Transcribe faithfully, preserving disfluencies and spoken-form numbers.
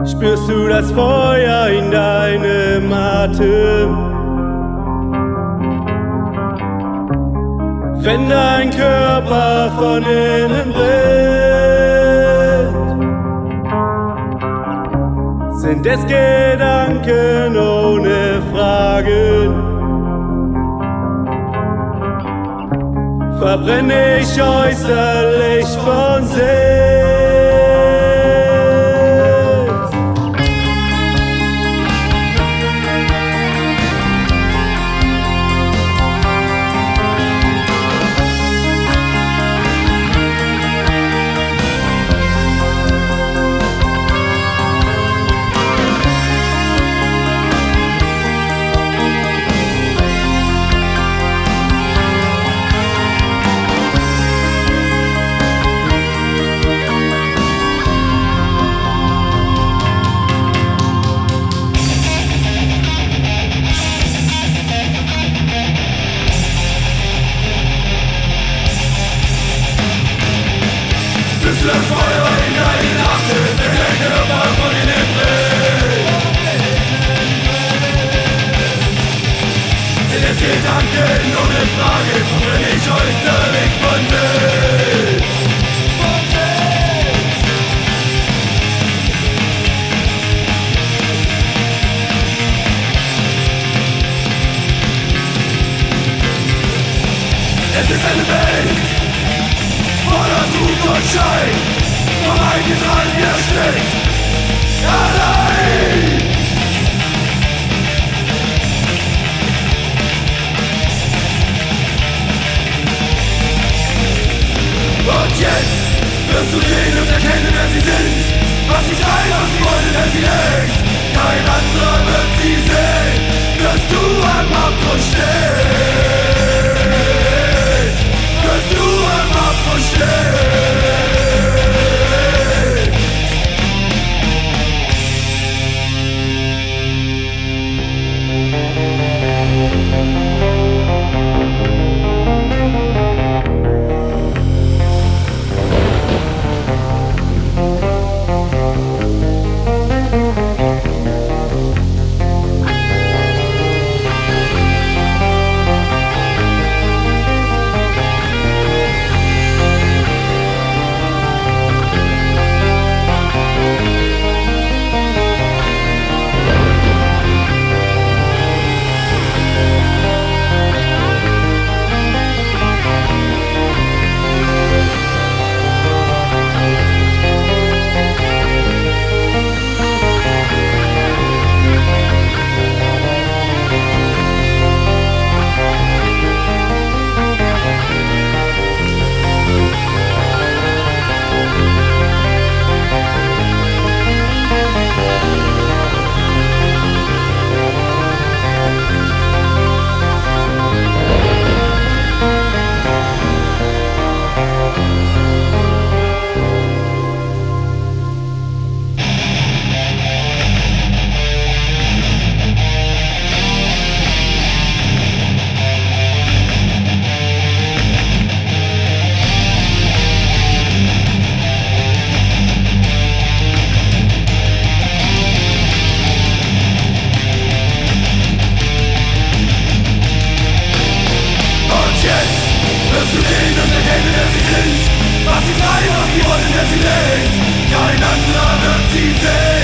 Spürst du das Feuer in deinem Atem? Wenn dein Körper von innen brennt, sind es Gedanken ohne Fragen. Verbrenne ich äußerlich von selbst. Spürst du das Feuer in deinen Atem, wenn dein Körper von innen brennt? Sind es Gedanken ohne Frage, wenn ich äußerlich von selbst? Von selbst! Es ist eine Welt voller Trug und Schein, vom eigenen Rand widerstreckt, allein! Und jetzt wirst du sehen und erkennen, wer sie sind, was sie treiben, was sie wollen, wer sie lenkt. Kein anderer wird sie sehen, dass du am Abgrund stehst, dass du am Abgrund stehst. Wirst du sehen und erkennen, wer sie sind, was sie treiben, was sie wollen, wer sie lenkt. Kein anderer wird sie sehen.